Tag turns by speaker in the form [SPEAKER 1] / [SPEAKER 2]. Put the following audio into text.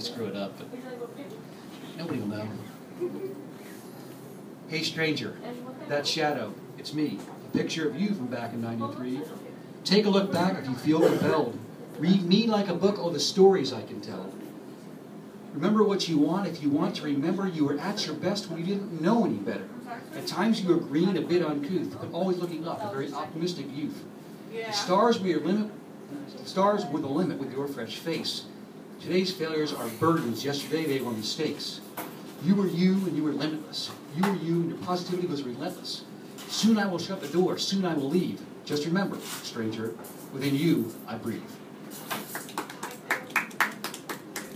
[SPEAKER 1] screw it up, but nobody will know. Hey stranger, that shadow, it's me. A picture of you from back in '93. Take a look back if you feel compelled. Read me like a book, oh the stories I can tell. Remember what you want if you want to remember you were at your best when you didn't know any better. At times you were green, a bit uncouth, but always looking up, a very optimistic youth. The stars were the limit with your fresh face. Today's failures are burdens. Yesterday they were mistakes. You were you and you were limitless. You were you and your positivity was relentless. Soon I will shut the door. Soon I will leave. Just remember, stranger, within you I breathe.